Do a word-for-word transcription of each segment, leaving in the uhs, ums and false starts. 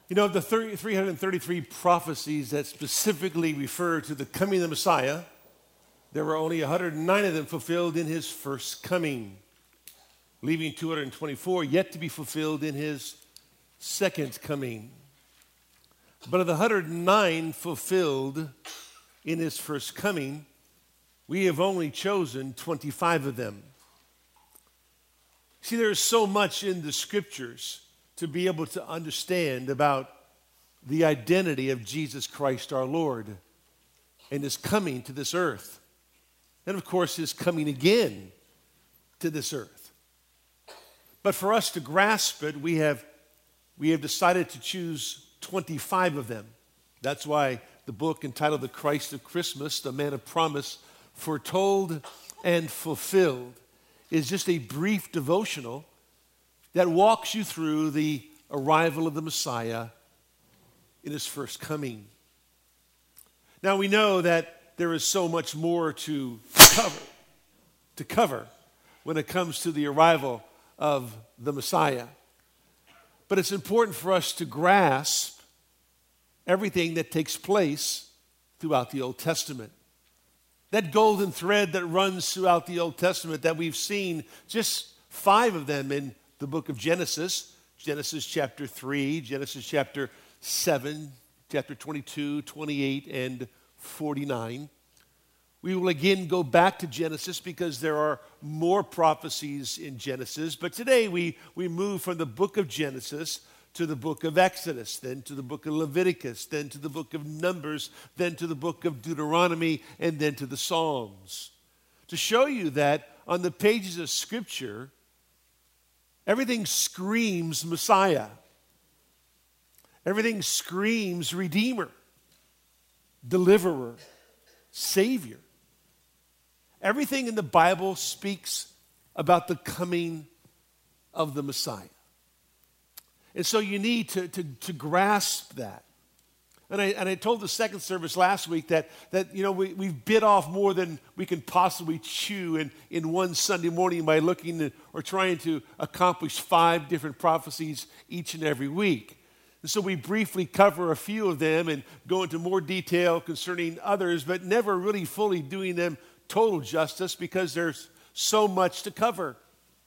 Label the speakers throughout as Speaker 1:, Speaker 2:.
Speaker 1: You know, of the three hundred thirty-three prophecies that specifically refer to the coming of the Messiah, there were only one hundred nine of them fulfilled in his first coming, leaving two hundred twenty-four yet to be fulfilled in his second coming. But of the one hundred nine fulfilled in his first coming, we have only chosen twenty-five of them. See, there is so much in the scriptures to be able to understand about the identity of Jesus Christ our Lord and his coming to this earth. And of course, his coming again to this earth. But for us to grasp it, we have, we have decided to choose twenty-five of them. That's why the book entitled The Christ of Christmas, the Man of Promise, Foretold and Fulfilled, is just a brief devotional that walks you through the arrival of the Messiah in his first coming. Now we know that there is so much more to cover, to cover when it comes to the arrival of the Messiah. But it's important for us to grasp everything that takes place throughout the Old Testament. That golden thread that runs throughout the Old Testament that we've seen, just five of them in the book of Genesis, Genesis chapter three, Genesis chapter seven, chapter twenty-two, twenty-eight, and forty-nine. We will again go back to Genesis because there are more prophecies in Genesis. But today we, we move from the book of Genesis to the book of Exodus, then to the book of Leviticus, then to the book of Numbers, then to the book of Deuteronomy, and then to the Psalms. To show you that on the pages of Scripture, everything screams Messiah. Everything screams Redeemer, Deliverer, Savior. Everything in the Bible speaks about the coming of the Messiah. And so you need to, to, to grasp that. And I, and I told the second service last week that, that you know, we, we've bit off more than we can possibly chew in, in one Sunday morning by looking at, or trying to accomplish five different prophecies each and every week. And so we briefly cover a few of them and go into more detail concerning others, but never really fully doing them total justice because there's so much to cover.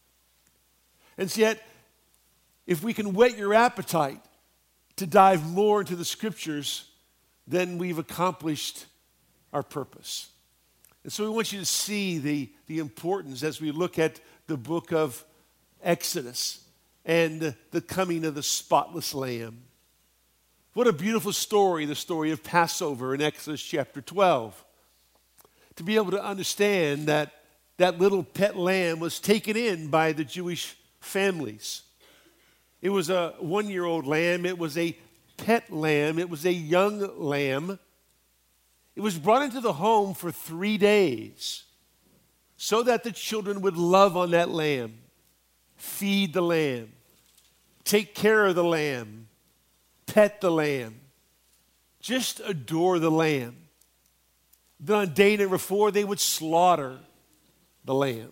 Speaker 1: And yet, if we can whet your appetite to dive more into the scriptures, then we've accomplished our purpose. And so we want you to see the, the importance as we look at the book of Exodus and the coming of the spotless Lamb. What a beautiful story, the story of Passover in Exodus chapter twelve. To be able to understand that that little pet lamb was taken in by the Jewish families. It was a one-year-old lamb. It was a pet lamb. It was a young lamb. It was brought into the home for three days so that the children would love on that lamb, feed the lamb, take care of the lamb, pet the lamb, just adore the lamb. Then on day number four, they would slaughter the lamb.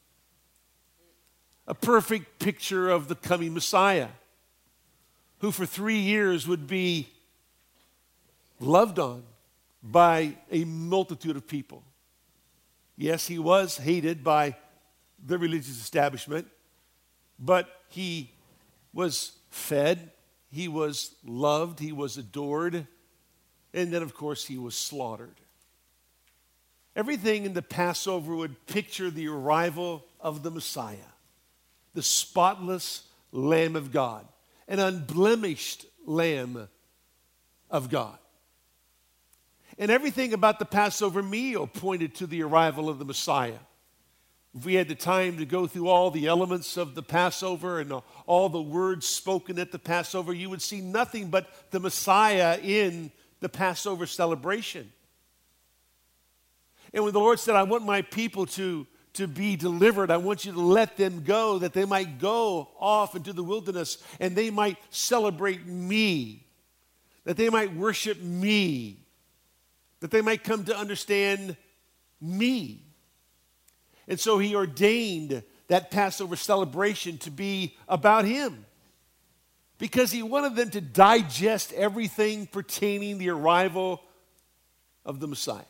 Speaker 1: A perfect picture of the coming Messiah, who for three years would be loved on by a multitude of people. Yes, he was hated by the religious establishment, but he was fed, he was loved, he was adored, and then, of course, he was slaughtered. Everything in the Passover would picture the arrival of the Messiah, the spotless Lamb of God, an unblemished Lamb of God. And everything about the Passover meal pointed to the arrival of the Messiah. If we had the time to go through all the elements of the Passover and all the words spoken at the Passover, you would see nothing but the Messiah in the Passover celebration. And when the Lord said, I want my people to, to be delivered, I want you to let them go, that they might go off into the wilderness and they might celebrate me, that they might worship me, that they might come to understand me. And so he ordained that Passover celebration to be about him, because he wanted them to digest everything pertaining the arrival of the Messiah.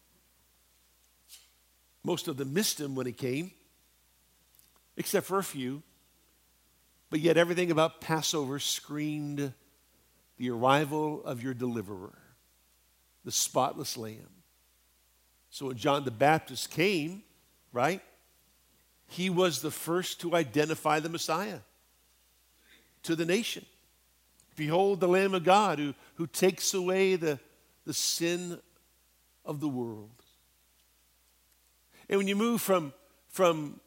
Speaker 1: Most of them missed him when he came, except for a few. But yet everything about Passover screamed the arrival of your deliverer, the spotless lamb. So when John the Baptist came, right, he was the first to identify the Messiah to the nation. Behold the Lamb of God who, who takes away the, the sin of the world. And when you move from, from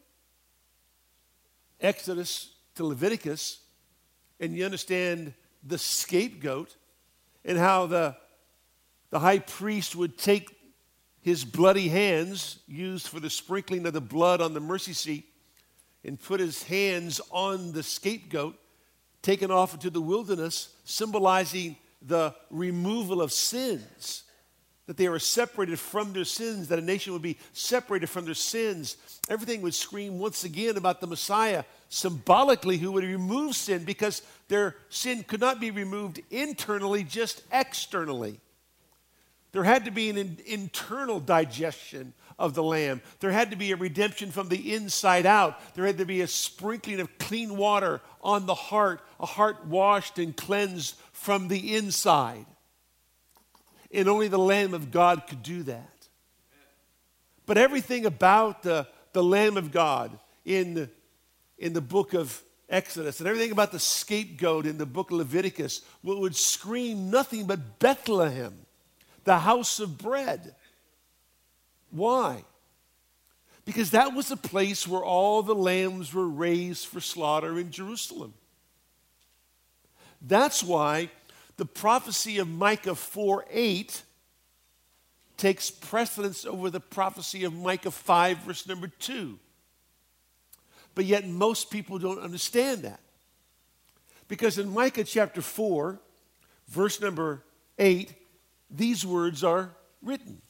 Speaker 1: Exodus to Leviticus, and you understand the scapegoat and how the, the high priest would take his bloody hands, used for the sprinkling of the blood on the mercy seat, and put his hands on the scapegoat, taken off into the wilderness, symbolizing the removal of sins, that they were separated from their sins, that a nation would be separated from their sins. Everything would scream once again about the Messiah, symbolically, who would remove sin, because their sin could not be removed internally, just externally. There had to be an in, internal digestion of the lamb. There had to be a redemption from the inside out. There had to be a sprinkling of clean water on the heart, a heart washed and cleansed from the inside. And only the Lamb of God could do that. But everything about the, the Lamb of God in the, in the book of Exodus and everything about the scapegoat in the book of Leviticus would scream nothing but Bethlehem, the house of bread. Why? Because that was the place where all the lambs were raised for slaughter in Jerusalem. That's why the prophecy of Micah four eight takes precedence over the prophecy of Micah five, verse number two. But yet most people don't understand that. Because in Micah chapter four, verse number eight, these words are written.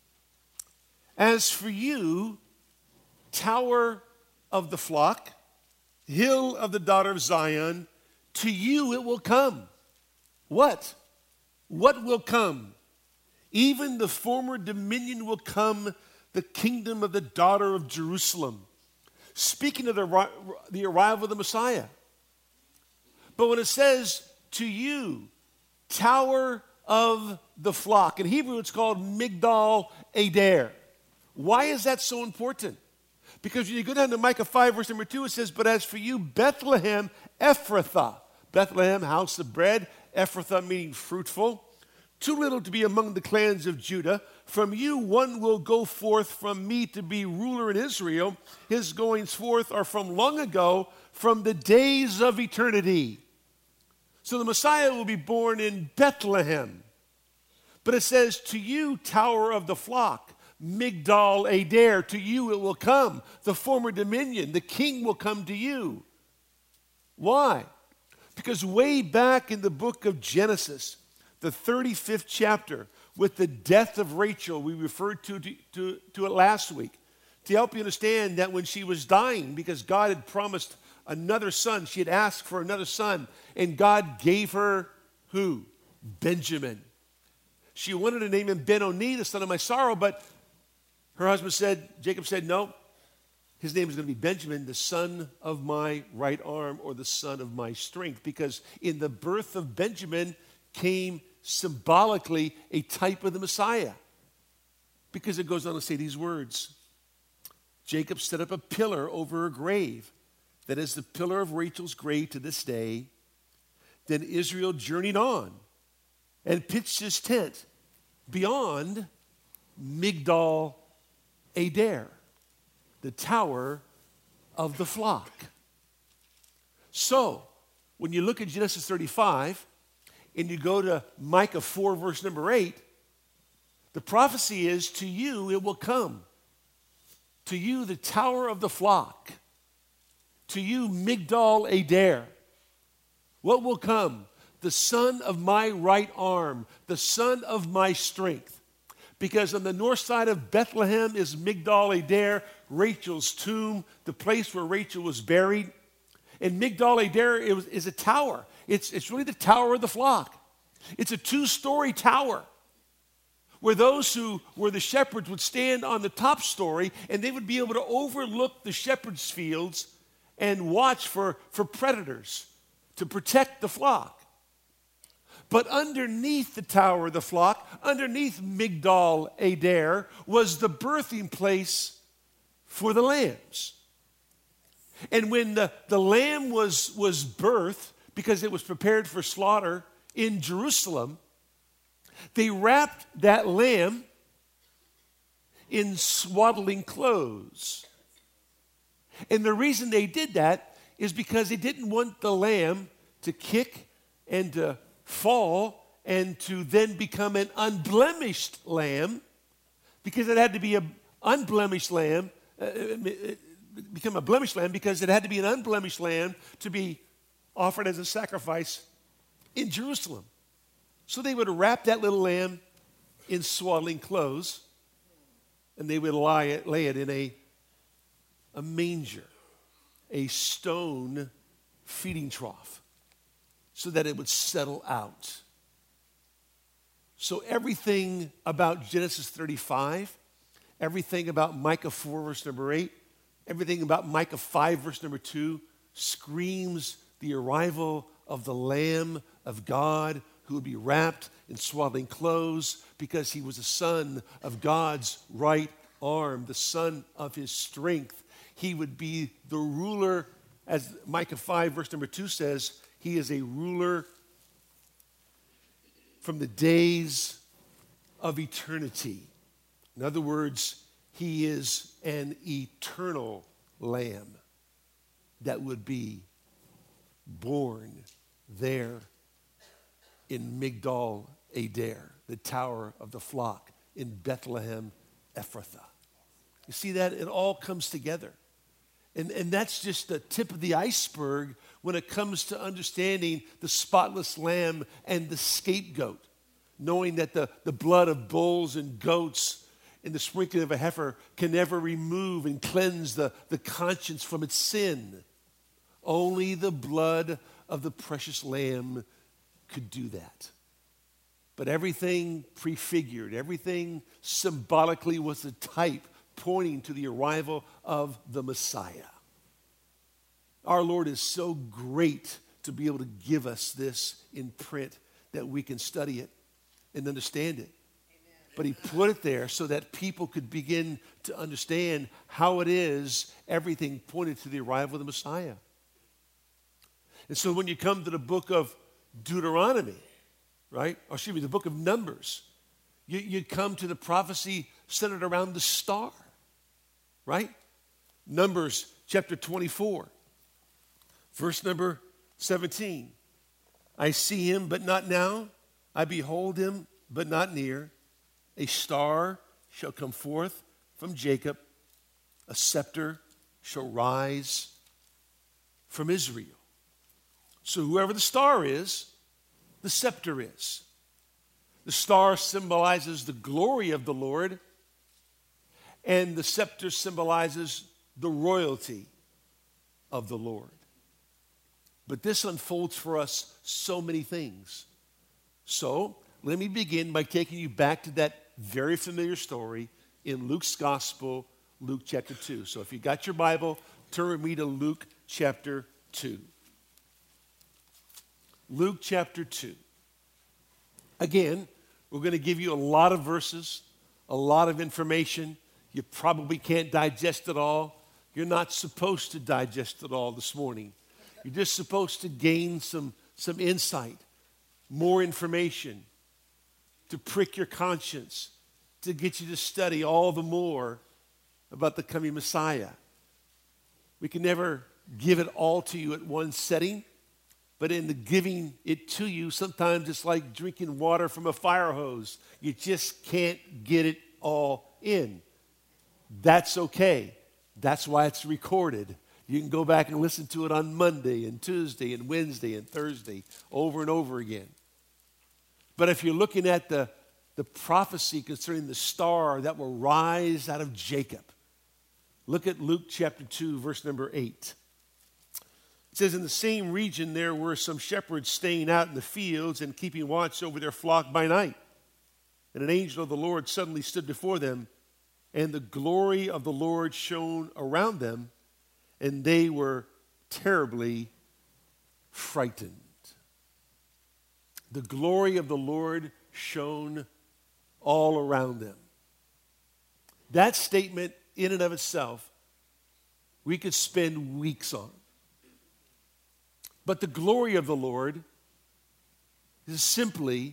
Speaker 1: As for you, tower of the flock, hill of the daughter of Zion, to you it will come. What? What will come? Even the former dominion will come, the kingdom of the daughter of Jerusalem. Speaking of the, the arrival of the Messiah. But when it says, to you, tower of the flock, in Hebrew it's called Migdal Eder. Why is that so important? Because when you go down to Micah five, verse number two, it says, but as for you, Bethlehem Ephrathah. Bethlehem, house of bread. Ephrathah meaning fruitful. Too little to be among the clans of Judah. From you one will go forth from me to be ruler in Israel. His goings forth are from long ago, from the days of eternity. So the Messiah will be born in Bethlehem. But it says, to you, tower of the flock, Migdal Eder, to you it will come. The former dominion, the king will come to you. Why? Because way back in the book of Genesis, the thirty-fifth chapter, with the death of Rachel, we referred to, to, to, to it last week, to help you understand that when she was dying, because God had promised another son, she had asked for another son, and God gave her who? Benjamin. She wanted to name him Ben-Oni, the son of my sorrow, but her husband said, Jacob said, no, his name is going to be Benjamin, the son of my right arm, or the son of my strength, because in the birth of Benjamin came symbolically a type of the Messiah. Because it goes on to say these words, Jacob set up a pillar over her grave, that is the pillar of Rachel's grave to this day. Then Israel journeyed on and pitched his tent beyond Migdal Eder, the tower of the flock. So, when you look at Genesis thirty-five and you go to Micah four, verse number eight, the prophecy is, to you it will come. To you, the tower of the flock. To you, Migdal Eder. What will come? The son of my right arm, the son of my strength. Because on the north side of Bethlehem is Migdal Eder, Rachel's tomb, the place where Rachel was buried. And Migdal Eder is a tower. it's, it's really the tower of the flock. It's a two-story tower where those who were the shepherds would stand on the top story, and they would be able to overlook the shepherds' fields and watch for, for predators to protect the flock. But underneath the tower of the flock, underneath Migdal Eder, was the birthing place for the lambs. And when the, the lamb was, was birthed, because it was prepared for slaughter in Jerusalem, they wrapped that lamb in swaddling clothes. And the reason they did that is because they didn't want the lamb to kick and to fall and to then become an unblemished lamb, because it had to be an unblemished lamb, uh, become a blemished lamb because it had to be an unblemished lamb to be offered as a sacrifice in Jerusalem. So they would wrap that little lamb in swaddling clothes, and they would lie it, lay it in a, a manger, a stone feeding trough, so that it would settle out. So everything about Genesis thirty-five, everything about Micah four, verse number eight, everything about Micah five, verse number two, screams the arrival of the Lamb of God, who would be wrapped in swaddling clothes because he was the son of God's right arm, the son of his strength. He would be the ruler, as Micah five, verse number two says, he is a ruler from the days of eternity. In other words, he is an eternal lamb that would be born there in Migdal Eder, the tower of the flock in Bethlehem Ephrathah. You see that? It all comes together. And, and that's just the tip of the iceberg when it comes to understanding the spotless lamb and the scapegoat, knowing that the, the blood of bulls and goats and the sprinkling of a heifer can never remove and cleanse the, the conscience from its sin. Only the blood of the precious lamb could do that. But everything prefigured, everything symbolically was a type pointing to the arrival of the Messiah. Our Lord is so great to be able to give us this in print that we can study it and understand it. Amen. But he put it there so that people could begin to understand how it is everything pointed to the arrival of the Messiah. And so when you come to the book of Deuteronomy, right? Or excuse me, the book of Numbers, you, you come to the prophecy centered around the star, right? Numbers chapter twenty-four, verse number seventeen. I see him, but not now. I behold him, but not near. A star shall come forth from Jacob. A scepter shall rise from Israel. So whoever the star is, the scepter is. The star symbolizes the glory of the Lord, and the scepter symbolizes the royalty of the Lord. But this unfolds for us so many things. So let me begin by taking you back to that very familiar story in Luke's Gospel, Luke chapter two. So if you got your Bible, turn with me to Luke chapter two. Luke chapter two. Again, we're going to give you a lot of verses, a lot of information. You probably can't digest it all. You're not supposed to digest it all this morning. You're just supposed to gain some, some insight, more information, to prick your conscience, to get you to study all the more about the coming Messiah. We can never give it all to you at one setting. But in the giving it to you, sometimes it's like drinking water from a fire hose. You just can't get it all in. That's okay. That's why it's recorded. You can go back and listen to it on Monday and Tuesday and Wednesday and Thursday over and over again. But if you're looking at the, the prophecy concerning the star that will rise out of Jacob, look at Luke chapter two, verse number eight. It says, in the same region there were some shepherds staying out in the fields and keeping watch over their flock by night. And an angel of the Lord suddenly stood before them, and the glory of the Lord shone around them, and they were terribly frightened. The glory of the Lord shone all around them. That statement, in and of itself, we could spend weeks on. But the glory of the Lord is simply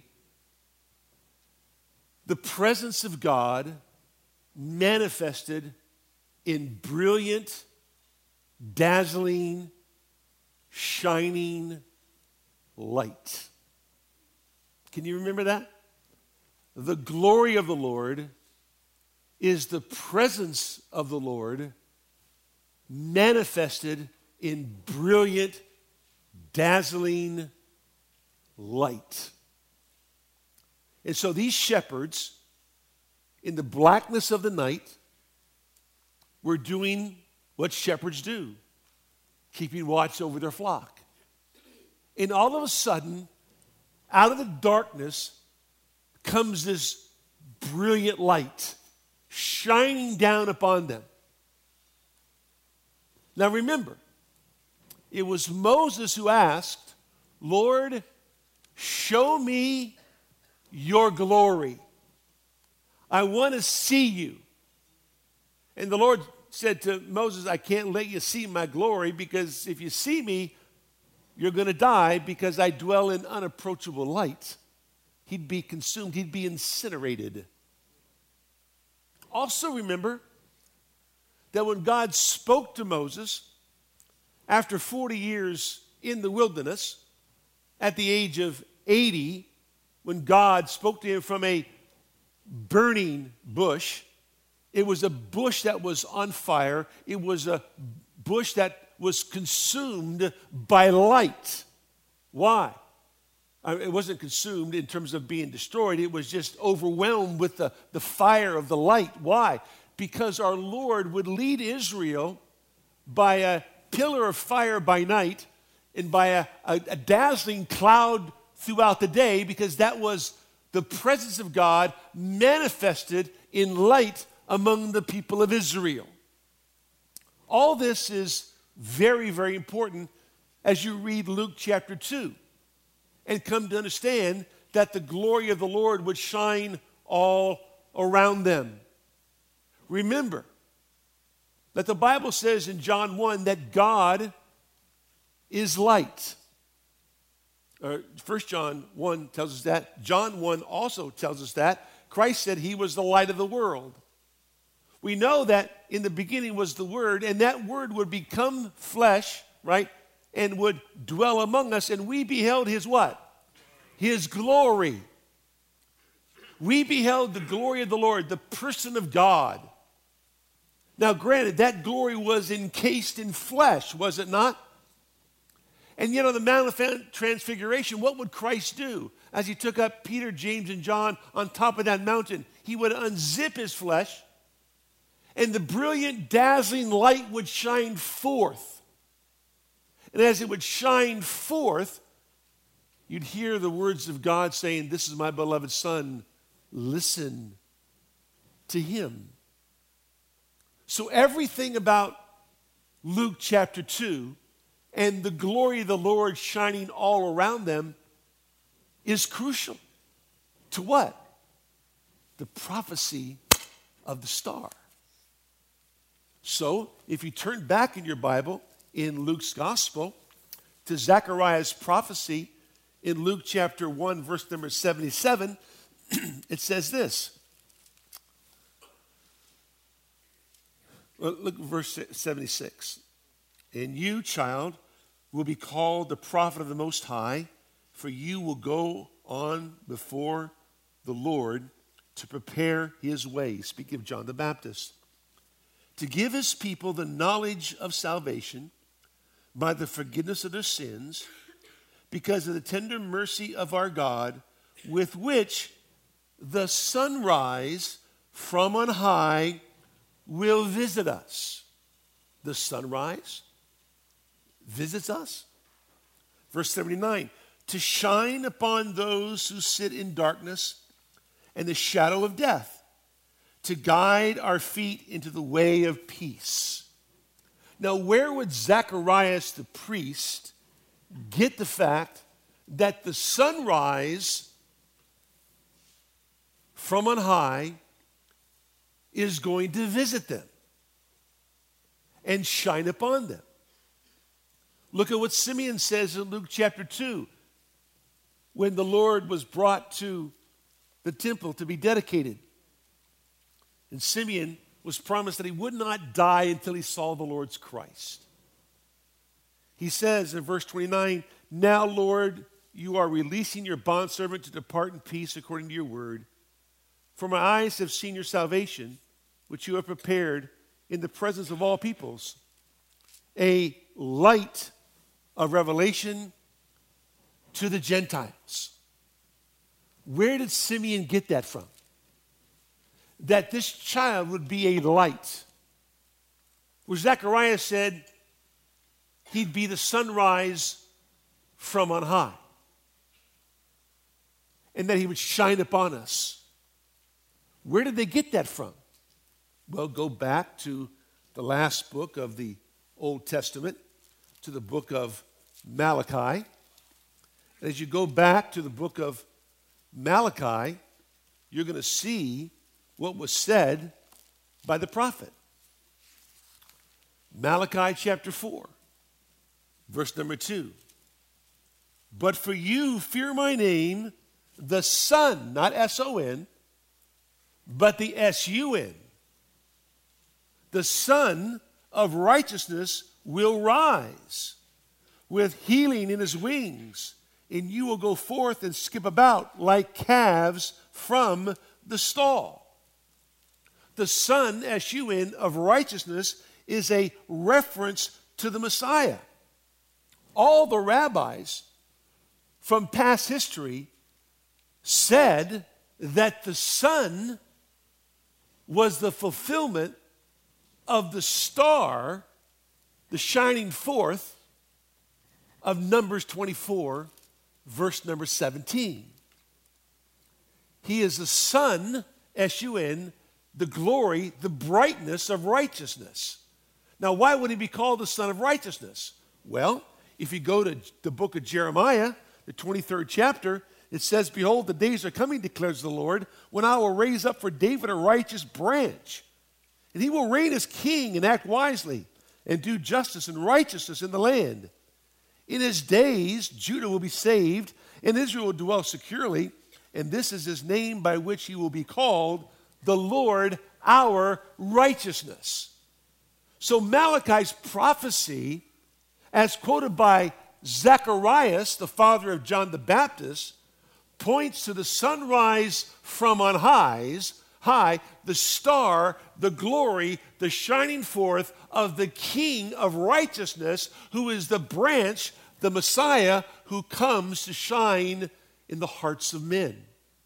Speaker 1: the presence of God manifested in brilliant, dazzling, shining light. Can you remember that? The glory of the Lord is the presence of the Lord manifested in brilliant, dazzling light. And so these shepherds, in the blackness of the night, were doing what shepherds do, keeping watch over their flock. And all of a sudden, out of the darkness comes this brilliant light shining down upon them. Now remember, it was Moses who asked, Lord, show me your glory. I want to see you. And the Lord said to Moses, I can't let you see my glory, because if you see me, you're going to die, because I dwell in unapproachable light. He'd be consumed. He'd be incinerated. Also remember that when God spoke to Moses after forty years in the wilderness, at the age of eighty, when God spoke to him from a burning bush, it was a bush that was on fire. It was a bush that was consumed by light. Why? I mean, it wasn't consumed in terms of being destroyed. It was just overwhelmed with the, the fire of the light. Why? Because our Lord would lead Israel by a pillar of fire by night and by a, a, a dazzling cloud throughout the day, because that was the presence of God manifested in light among the people of Israel. All this is very, very important as you read Luke chapter two and come to understand that the glory of the Lord would shine all around them. Remember that the Bible says in John one that God is light. Uh, First John one tells us that. John one also tells us that. Christ said he was the light of the world. We know that in the beginning was the Word, and that Word would become flesh, right, and would dwell among us, and we beheld his what? His glory. We beheld the glory of the Lord, the person of God. Now, granted, that glory was encased in flesh, was it not? And yet on the Mount of Transfiguration, what would Christ do? As he took up Peter, James, and John on top of that mountain, he would unzip his flesh, and the brilliant, dazzling light would shine forth. And as it would shine forth, you'd hear the words of God saying, "This is my beloved Son, listen to him." So everything about Luke chapter two and the glory of the Lord shining all around them is crucial to what? The prophecy of the star. So, if you turn back in your Bible, in Luke's gospel, to Zechariah's prophecy in Luke chapter one, verse number seventy-seven, it says this. Well, look at verse seventy-six. "And you, child, will be called the prophet of the Most High, for you will go on before the Lord to prepare his way." Speaking of John the Baptist. "To give his people the knowledge of salvation by the forgiveness of their sins, because of the tender mercy of our God, with which the sunrise from on high will visit us." The sunrise visits us. Verse seventy-nine, to shine upon those who sit in darkness and the shadow of death, to guide our feet into the way of peace. Now, where would Zacharias the priest get the fact that the sunrise from on high is going to visit them and shine upon them? Look at what Simeon says in Luke chapter two, when the Lord was brought to the temple to be dedicated. And Simeon was promised that he would not die until he saw the Lord's Christ. He says in verse twenty-nine, now, Lord, you are releasing your bondservant to depart in peace according to your word. For my eyes have seen your salvation, which you have prepared in the presence of all peoples, a light of revelation to the Gentiles. Where did Simeon get that from? That this child would be a light. Where Zechariah said he'd be the sunrise from on high. And that he would shine upon us. Where did they get that from? Well, go back to the last book of the Old Testament, to the book of Malachi. As you go back to the book of Malachi, you're going to see what was said by the prophet. Malachi chapter four, verse number two. But for you fear my name, the Son, not S O N, but the S U N. The Son of righteousness will rise with healing in his wings, and you will go forth and skip about like calves from the stall. The Son, S U N, of righteousness is a reference to the Messiah. All the rabbis from past history said that the Son was the fulfillment of the star, the shining forth of Numbers twenty-four, verse number seventeen. He is the Son, S U N, the glory, the brightness of righteousness. Now, why would he be called the Son of Righteousness? Well, if you go to the book of Jeremiah, the twenty-third chapter, it says, behold, the days are coming, declares the Lord, when I will raise up for David a righteous branch. And he will reign as king and act wisely and do justice and righteousness in the land. In his days, Judah will be saved and Israel will dwell securely. And this is his name by which he will be called, the Lord our righteousness. So Malachi's prophecy, as quoted by Zacharias, the father of John the Baptist, points to the sunrise from on highs, high, the star, the glory, the shining forth of the King of righteousness, who is the branch, the Messiah, who comes to shine in the hearts of men.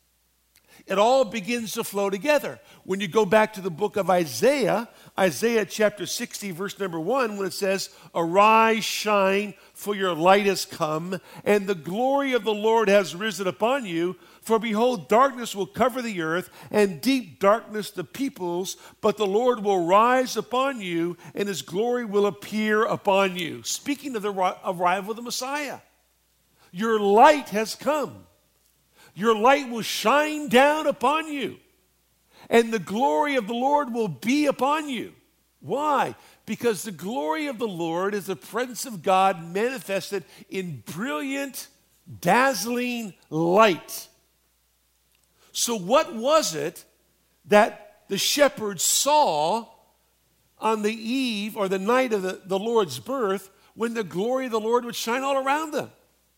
Speaker 1: It all begins to flow together. When you go back to the book of Isaiah, Isaiah chapter sixty, verse number one, when it says, arise, shine, for your light has come, and the glory of the Lord has risen upon you. For behold, darkness will cover the earth, and deep darkness the peoples, but the Lord will rise upon you, and his glory will appear upon you. Speaking of the arrival of the Messiah. Your light has come. Your light will shine down upon you, and the glory of the Lord will be upon you. Why? Because the glory of the Lord is the presence of God manifested in brilliant, dazzling light. So what was it that the shepherds saw on the eve or the night of the, the Lord's birth when the glory of the Lord would shine all around them?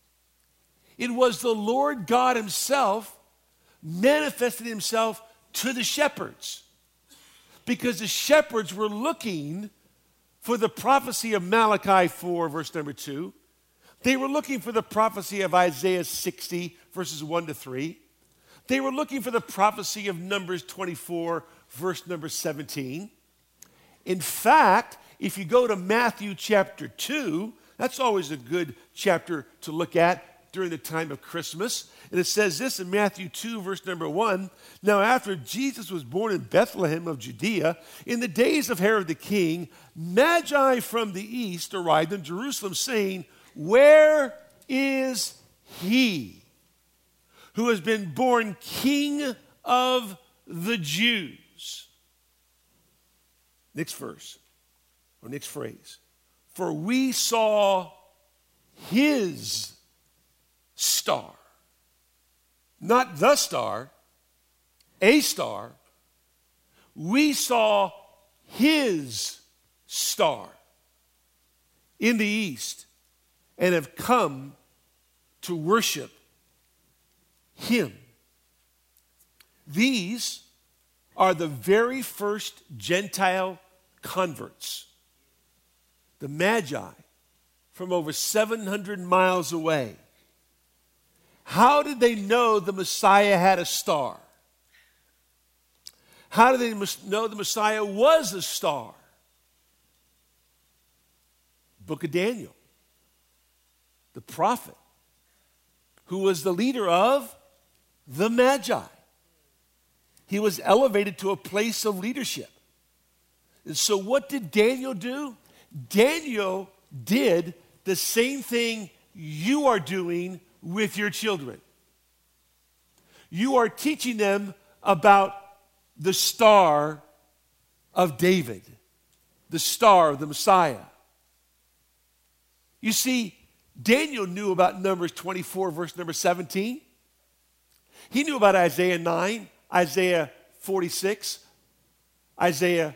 Speaker 1: It was the Lord God himself manifesting himself to the shepherds, because the shepherds were looking for the prophecy of Malachi four, verse number two. They were looking for the prophecy of Isaiah sixty, verses one to three. They were looking for the prophecy of Numbers twenty-four, verse number seventeen. In fact, if you go to Matthew chapter two, That's always a good chapter to look at during the time of Christmas. And it says this in Matthew two, verse number one. Now, after Jesus was born in Bethlehem of Judea, in the days of Herod the king, Magi from the east arrived in Jerusalem, saying, "Where is he who has been born King of the Jews?" Next verse, or next phrase. "For we saw his star." Not the star, a star. We saw his star in the east and have come to worship him. These are the very first Gentile converts. The Magi from over seven hundred miles away. How did they know the Messiah had a star? How did they know the Messiah was a star? Book of Daniel, the prophet, who was the leader of the Magi. He was elevated to a place of leadership. And so what did Daniel do? Daniel did the same thing you are doing with your children. You are teaching them about the star of David, the star of the Messiah. You see, Daniel knew about Numbers twenty-four, verse number seventeen. He knew about Isaiah nine, Isaiah forty-six, Isaiah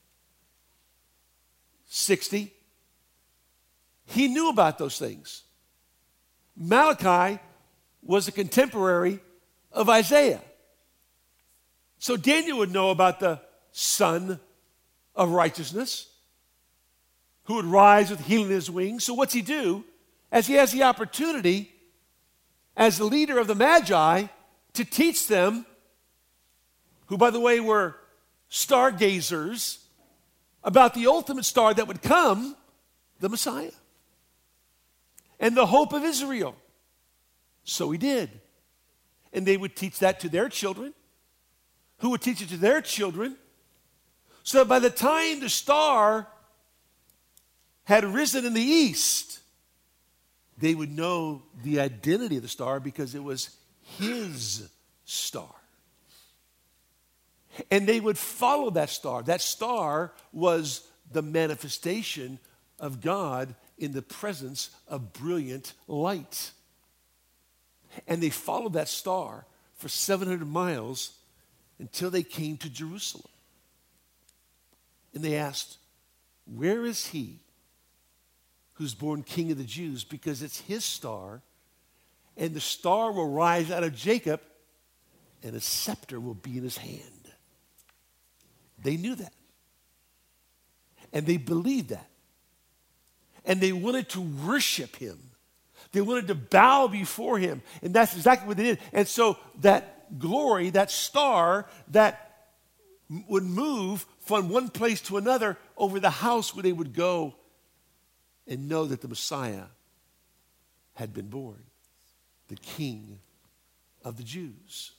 Speaker 1: sixty. He knew about those things. Malachi was a contemporary of Isaiah. So Daniel would know about the Son of Righteousness, who would rise with healing in his wings. So what's he do? As he has the opportunity, as the leader of the Magi, to teach them, who by the way were stargazers, about the ultimate star that would come, the Messiah. And the hope of Israel. So he did. And they would teach that to their children, who would teach it to their children, so that by the time the star had risen in the east, they would know the identity of the star because it was his star. And they would follow that star. That star was the manifestation of God in the presence of brilliant light. And they followed that star for seven hundred miles until they came to Jerusalem. And they asked, "Where is he who's born King of the Jews?" Because it's his star, and the star will rise out of Jacob, and a scepter will be in his hand. They knew that. And they believed that. And they wanted to worship him. They wanted to bow before him. And that's exactly what they did. And so that glory, that star that would move from one place to another over the house where they would go and know that the Messiah had been born, the King of the Jews.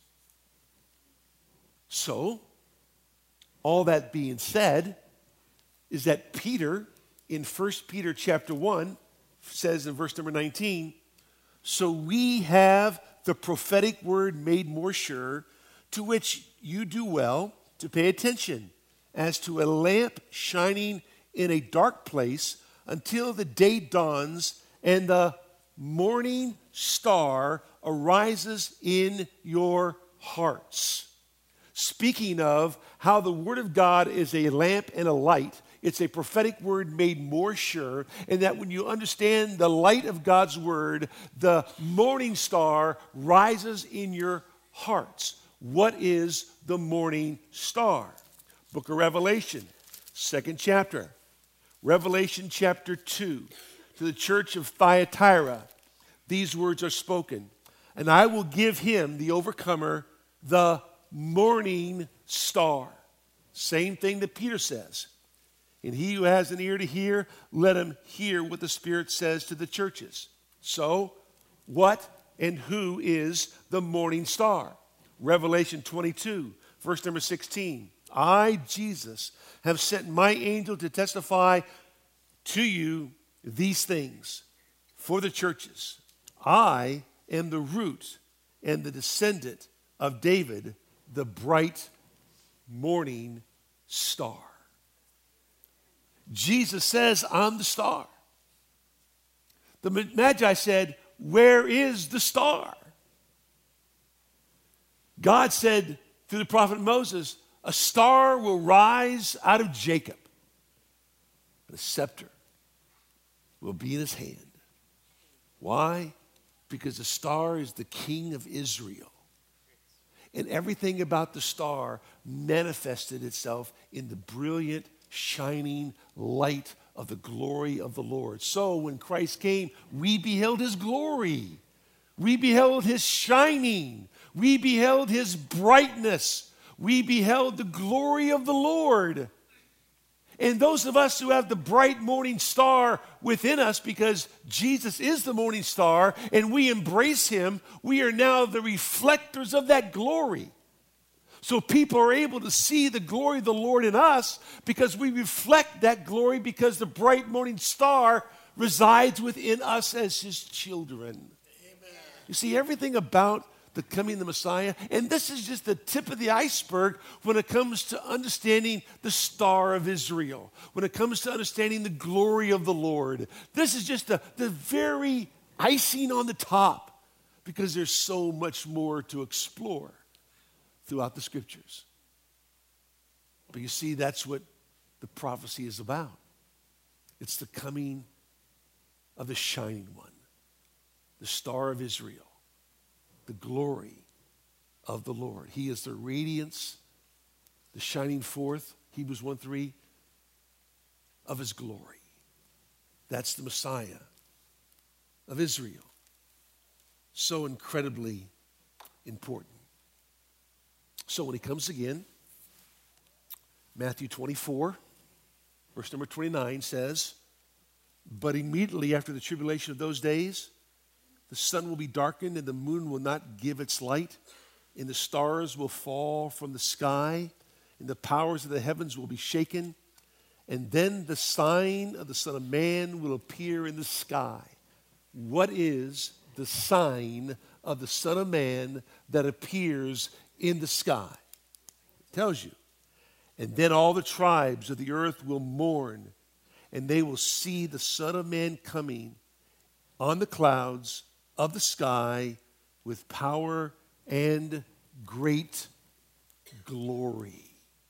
Speaker 1: So, all that being said is that Peter, in First Peter chapter one, says in verse number nineteen, "So we have the prophetic word made more sure, to which you do well to pay attention, as to a lamp shining in a dark place until the day dawns and the morning star arises in your hearts." Speaking of how the Word of God is a lamp and a light, it's a prophetic word made more sure, and that when you understand the light of God's Word, the morning star rises in your hearts. What is the morning star? Book of Revelation, second chapter. Revelation chapter two. To the church of Thyatira, these words are spoken. "And I will give him, the overcomer, the morning star." Same thing that Peter says. And he who has an ear to hear, let him hear what the Spirit says to the churches. So, what and who is the morning star? Revelation twenty-two, verse number sixteen. I, Jesus, have sent my angel to testify to you these things for the churches. I am the root and the descendant of David, the bright morning star. Jesus says, I'm the star. The Magi said, where is the star? God said through the prophet Moses, a star will rise out of Jacob, and a scepter will be in his hand. Why? Because the star is the king of Israel. And everything about the star manifested itself in the brilliant, shining light of the glory of the Lord. So when Christ came, we beheld his glory. We beheld his shining. We beheld his brightness. We beheld the glory of the Lord. And those of us who have the bright morning star within us, because Jesus is the morning star and we embrace him, we are now the reflectors of that glory. So people are able to see the glory of the Lord in us because we reflect that glory, because the bright morning star resides within us as his children. Amen. You see, everything about the coming of the Messiah, and this is just the tip of the iceberg when it comes to understanding the star of Israel, when it comes to understanding the glory of the Lord. This is just the, the very icing on the top, because there's so much more to explore throughout the scriptures. But you see, that's what the prophecy is about. It's the coming of the shining one, the star of Israel, the glory of the Lord. He is the radiance, the shining forth, Hebrews one three, of his glory. That's the Messiah of Israel. So incredibly important. So when he comes again, Matthew twenty-four, verse number twenty-nine says, but immediately after the tribulation of those days, the sun will be darkened and the moon will not give its light, and the stars will fall from the sky, and the powers of the heavens will be shaken. And then the sign of the Son of Man will appear in the sky. What is the sign of the Son of Man that appears in the sky? It tells you. And then all the tribes of the earth will mourn, and they will see the Son of Man coming on the clouds of the sky with power and great glory.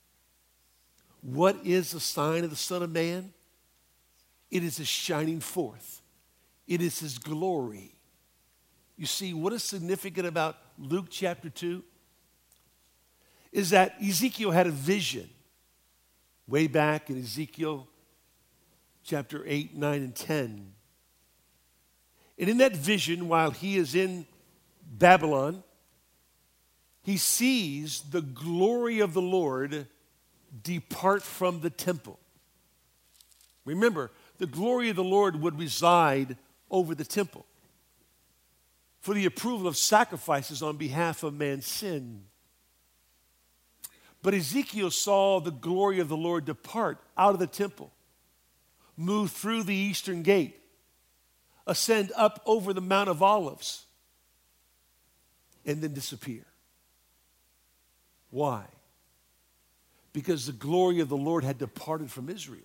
Speaker 1: What is the sign of the Son of Man? It is his shining forth. It is his glory. You see, what is significant about Luke chapter two is that Ezekiel had a vision way back in Ezekiel chapter eight, nine, and ten. And in that vision, while he is in Babylon, he sees the glory of the Lord depart from the temple. Remember, the glory of the Lord would reside over the temple for the approval of sacrifices on behalf of man's sin. But Ezekiel saw the glory of the Lord depart out of the temple, move through the eastern gate, ascend up over the Mount of Olives, and then disappear. Why? Because the glory of the Lord had departed from Israel.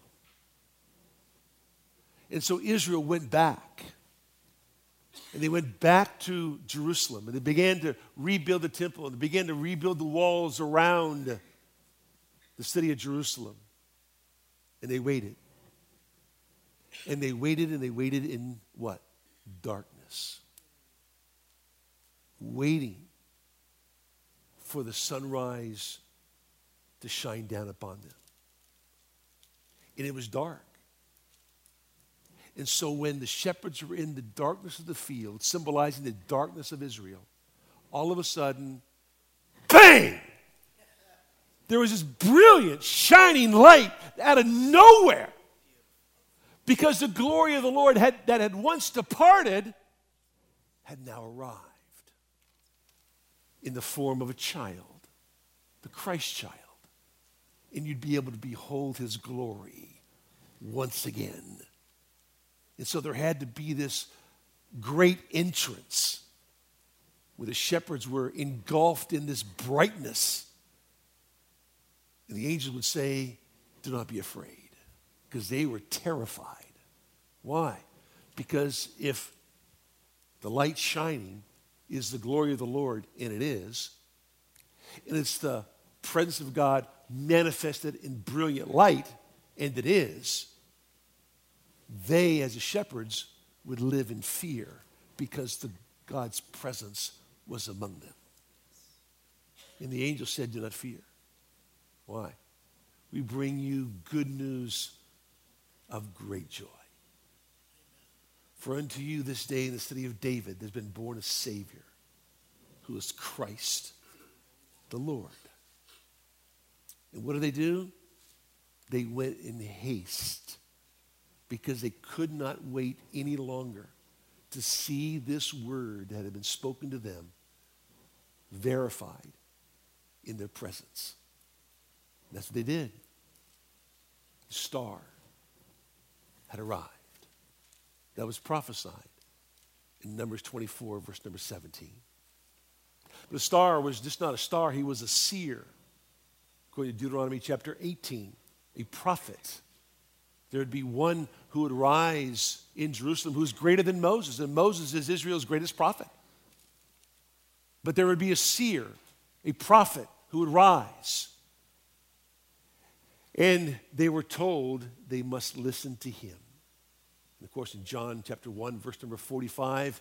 Speaker 1: And so Israel went back. And they went back to Jerusalem. And they began to rebuild the temple. And they began to rebuild the walls around the city of Jerusalem. And they waited. And they waited and they waited in what? Darkness. Waiting for the sunrise to shine down upon them. And it was dark. And so when the shepherds were in the darkness of the field, symbolizing the darkness of Israel, all of a sudden, bang! there was this brilliant, shining light out of nowhere. Because the glory of the Lord had, that had once departed had now arrived in the form of a child, the Christ child. And you'd be able to behold his glory once again. And so there had to be this great entrance where the shepherds were engulfed in this brightness. And the angels would say, do not be afraid, because they were terrified. Why? Because if the light shining is the glory of the Lord, and it is, and it's the presence of God manifested in brilliant light, and it is, they as the shepherds would live in fear because the, God's presence was among them. And the angel said, do not fear. Why? We bring you good news of great joy. For unto you this day in the city of David there's been born a Savior, who is Christ the Lord. And what do they do? They went in haste because they could not wait any longer to see this word that had been spoken to them verified in their presence. And that's what they did. The star had arrived. That was prophesied in Numbers twenty-four, verse number seventeen. But the star was just not a star, he was a seer. According to Deuteronomy chapter eighteen, a prophet. There would be one who would rise in Jerusalem who's greater than Moses, and Moses is Israel's greatest prophet. But there would be a seer, a prophet who would rise. And they were told they must listen to him. And of course, in John chapter one, verse number forty-five,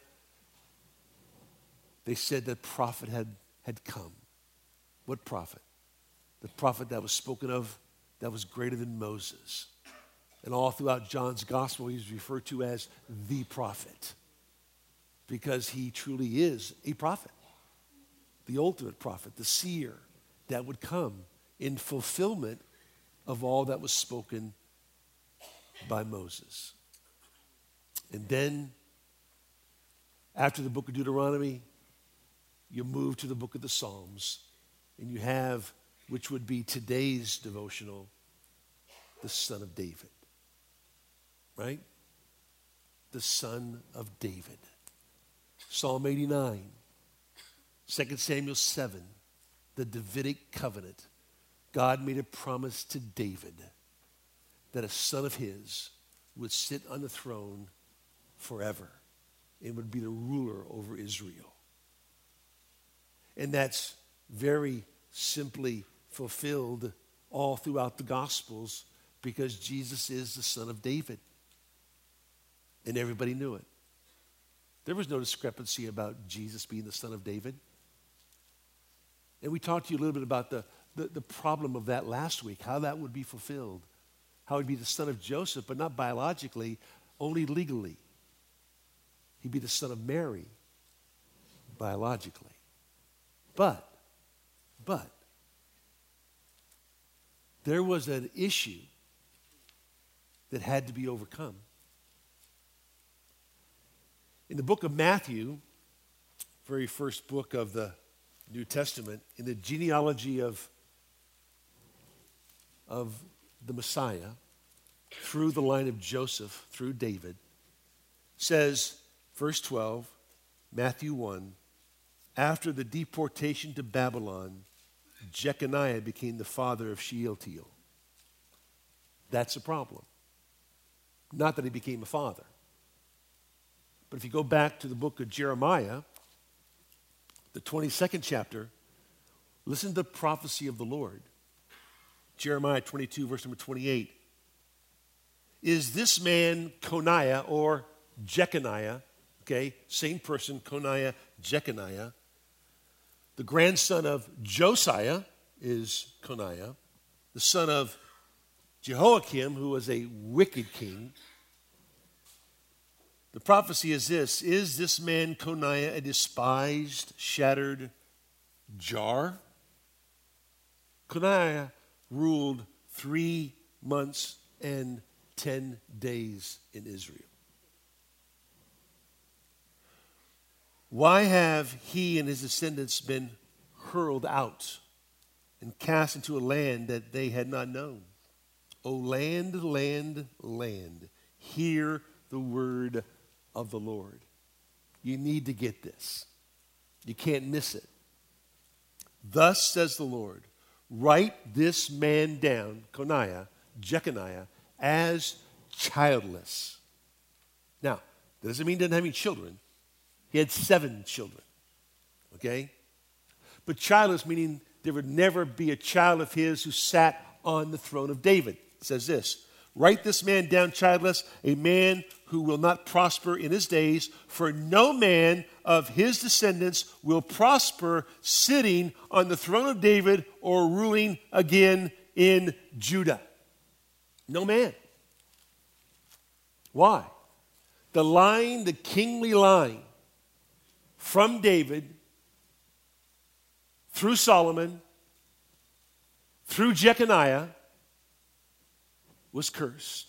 Speaker 1: they said that prophet had, had come. What prophet? The prophet that was spoken of that was greater than Moses. And all throughout John's gospel, he's referred to as the prophet because he truly is a prophet, the ultimate prophet, the seer that would come in fulfillment of all that was spoken by Moses. And then, after the book of Deuteronomy, you move to the book of the Psalms, and you have, which would be today's devotional, the Son of David. Right? The Son of David. Psalm eighty-nine, Second Samuel seven, the Davidic covenant. God made a promise to David that a son of his would sit on the throne forever and would be the ruler over Israel. And that's very simply fulfilled all throughout the Gospels because Jesus is the Son of David. And everybody knew it. There was no discrepancy about Jesus being the Son of David. And we talked to you a little bit about the, the, the problem of that last week, how that would be fulfilled. How he'd be the son of Joseph, but not biologically, only legally. He'd be the son of Mary, biologically. But, but, there was an issue that had to be overcome. In the book of Matthew, very first book of the New Testament, in the genealogy of, of the Messiah, through the line of Joseph, through David, says, verse twelve, Matthew one, after the deportation to Babylon, Jeconiah became the father of Shealtiel. That's a problem. Not that he became a father. But if you go back to the book of Jeremiah, the twenty-second chapter, listen to the prophecy of the Lord. Jeremiah twenty-two, verse number twenty-eight. Is this man Coniah or Jeconiah, okay, same person, Coniah, Jeconiah, the grandson of Josiah is Coniah, the son of Jehoiakim, who was a wicked king. The prophecy is this: is this man Coniah a despised, shattered jar? Coniah ruled three months and ten days in Israel. Why have he and his descendants been hurled out and cast into a land that they had not known? O land, land, land, hear the word of the Lord. You need to get this. You can't miss it. Thus says the Lord, write this man down, Coniah, Jeconiah, as childless. Now, that doesn't mean he didn't have any children. He had seven children, okay? But childless meaning there would never be a child of his who sat on the throne of David. It says this, write this man down childless, a man who will not prosper in his days, for no man of his descendants will prosper sitting on the throne of David or ruling again in Judah. No man. Why? The line, the kingly line from David through Solomon, through Jeconiah, was cursed.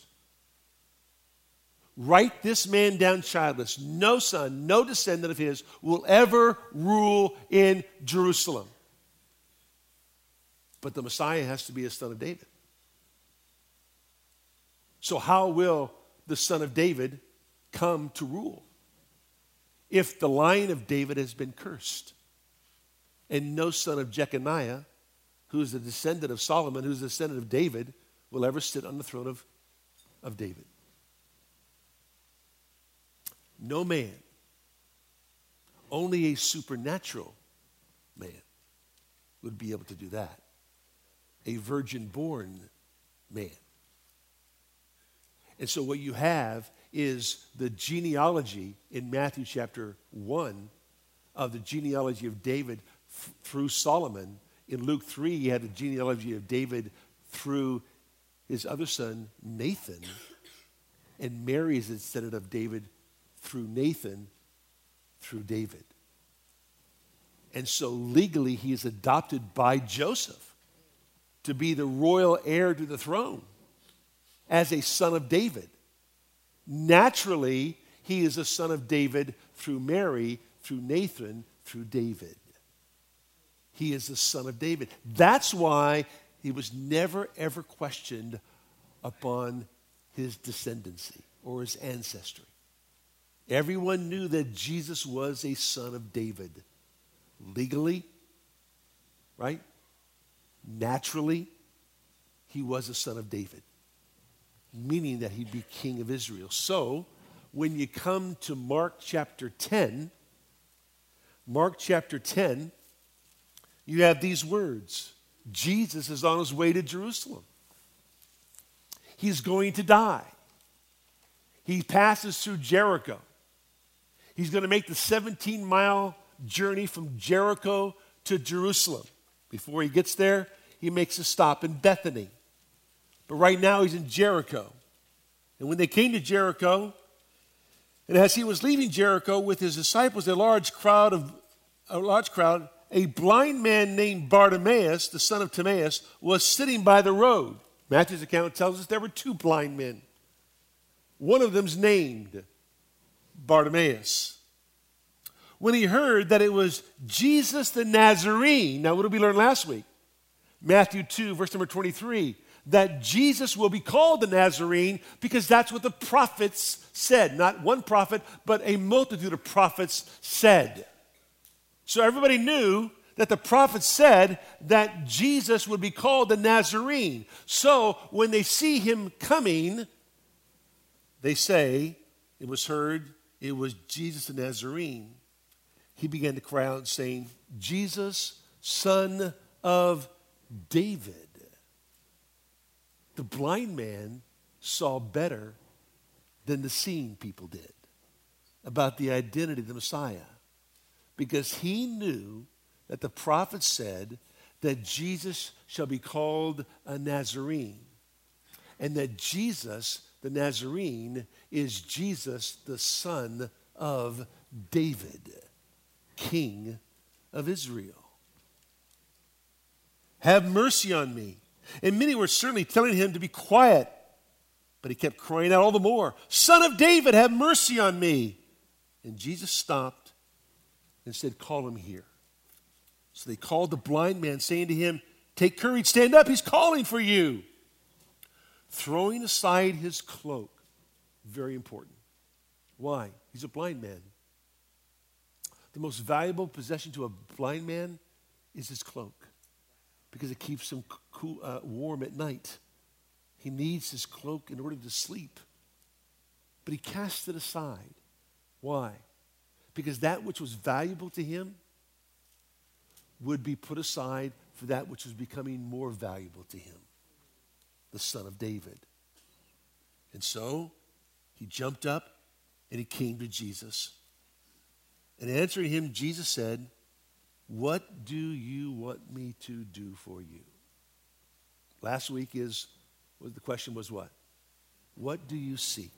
Speaker 1: Write this man down childless. No son, no descendant of his will ever rule in Jerusalem. But the Messiah has to be a son of David. So how will the son of David come to rule if the line of David has been cursed and no son of Jeconiah, who is the descendant of Solomon, who is the descendant of David, will ever sit on the throne of, of David? No man, only a supernatural man would be able to do that. A virgin-born man. And so what you have is the genealogy in Matthew chapter one of the genealogy of David f- through Solomon. In Luke three, you had the genealogy of David through his other son, Nathan. And Mary is the descendant of David through Nathan, through David. And so legally, he is adopted by Joseph to be the royal heir to the throne as a son of David. Naturally, he is a son of David through Mary, through Nathan, through David. He is the son of David. That's why he was never, ever questioned upon his descendancy or his ancestry. Everyone knew that Jesus was a son of David. Legally, right? Naturally, he was a son of David, meaning that he'd be king of Israel. So, when you come to Mark chapter ten, Mark chapter ten, you have these words. Jesus is on his way to Jerusalem. He's going to die. He passes through Jericho. He's going to make the seventeen-mile journey from Jericho to Jerusalem. Before he gets there, he makes a stop in Bethany. But right now he's in Jericho. And when they came to Jericho, and as he was leaving Jericho with his disciples, a large crowd of a large crowd, a blind man named Bartimaeus, the son of Timaeus, was sitting by the road. Matthew's account tells us there were two blind men. One of them's named Bartimaeus. When he heard that it was Jesus the Nazarene, now what did we learn last week? Matthew two, verse number twenty-three, that Jesus will be called the Nazarene because that's what the prophets said. Not one prophet, but a multitude of prophets said. So everybody knew that the prophets said that Jesus would be called the Nazarene. So when they see him coming, they say, it was heard, it was Jesus the Nazarene. He began to cry out saying, Jesus, son of David. The blind man saw better than the seeing people did about the identity of the Messiah, because he knew that the prophet said that Jesus shall be called a Nazarene, and that Jesus, the Nazarene, is Jesus, the son of David, King of Israel. have mercy on me. And many were certainly telling him to be quiet, but he kept crying out all the more, Son of David, have mercy on me. And Jesus stopped and said, call him here. So they called the blind man, saying to him, take courage, stand up, he's calling for you. Throwing aside his cloak, very important. Why? He's a blind man. The most valuable possession to a blind man is his cloak, because it keeps him cool, uh, warm at night. He needs his cloak in order to sleep. But he cast it aside. Why? Because that which was valuable to him would be put aside for that which was becoming more valuable to him, the Son of David. And so he jumped up and he came to Jesus. And answering him, Jesus said, what do you want me to do for you? Last week is, was the question was what? What do you seek?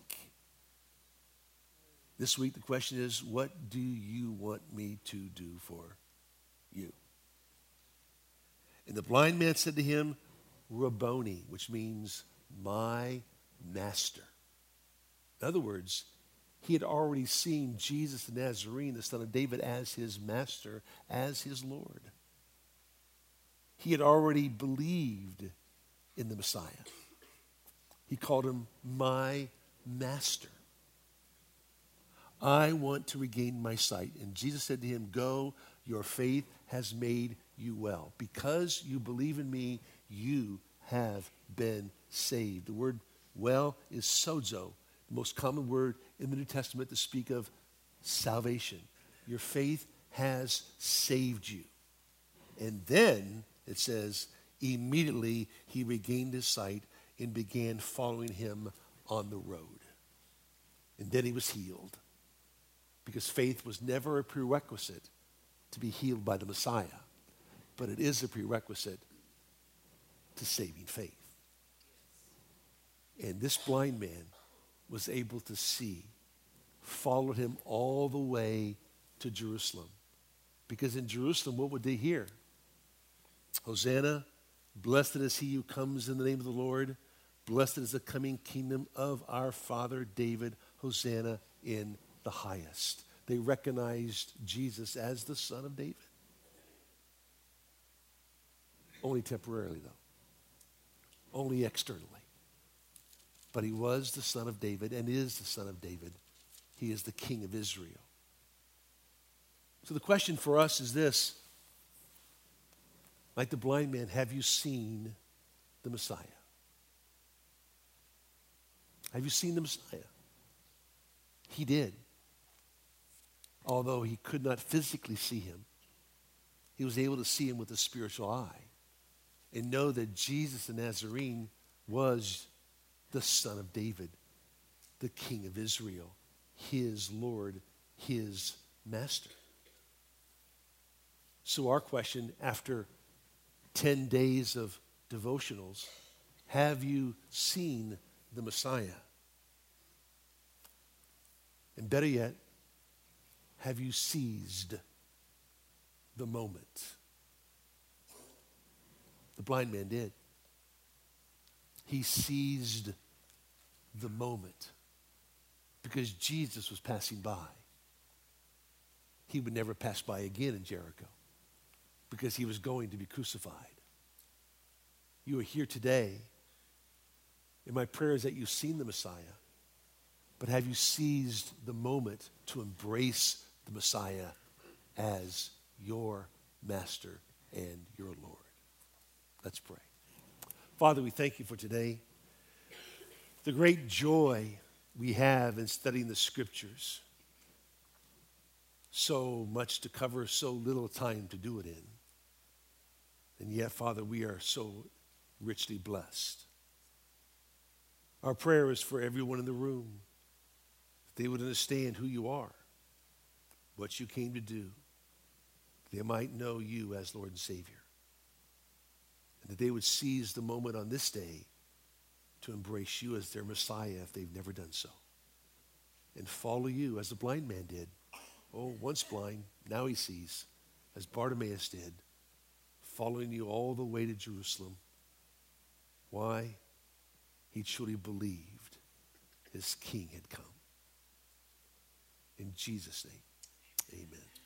Speaker 1: This week the question is, what do you want me to do for you? And the blind man said to him, Rabboni, which means my master. In other words, he had already seen Jesus the Nazarene, the Son of David, as his master, as his Lord. He had already believed in the Messiah. He called him my master. I want to regain my sight. And Jesus said to him, go, your faith has made you well. Because you believe in me, you have been saved. The word well is sozo, the most common word in the New Testament to speak of salvation. Your faith has saved you. And then it says, immediately he regained his sight and began following him on the road. And then he was healed. Because faith was never a prerequisite to be healed by the Messiah, but it is a prerequisite to saving faith. And this blind man was able to see, followed him all the way to Jerusalem. Because in Jerusalem, what would they hear? Hosanna, blessed is he who comes in the name of the Lord. Blessed is the coming kingdom of our father David. Hosanna in the highest. They recognized Jesus as the Son of David. Only temporarily, though. Only externally. But he was the Son of David and is the Son of David. He is the King of Israel. So the question for us is this. Like the blind man, have you seen the Messiah? Have you seen the Messiah? He did. Although he could not physically see him, he was able to see him with a spiritual eye and know that Jesus the Nazarene was the Son of David, the King of Israel, his Lord, his Master. So our question after ten days of devotionals, have you seen the Messiah? And better yet, have you seized the moment? The blind man did. He seized the moment because Jesus was passing by. He would never pass by again in Jericho because he was going to be crucified. You are here today, and my prayer is that you've seen the Messiah, but have you seized the moment to embrace the Messiah as your master and your Lord? Let's pray. Father, we thank you for today. The great joy we have in studying the scriptures. So much to cover, so little time to do it in. And yet, Father, we are so richly blessed. Our prayer is for everyone in the room, that they would understand who you are, what you came to do, they might know you as Lord and Savior. And that they would seize the moment on this day to embrace you as their Messiah if they've never done so. And follow you as the blind man did. Oh, once blind, now he sees, as Bartimaeus did. following you all the way to Jerusalem. Why? He truly believed his king had come. In Jesus' name, amen.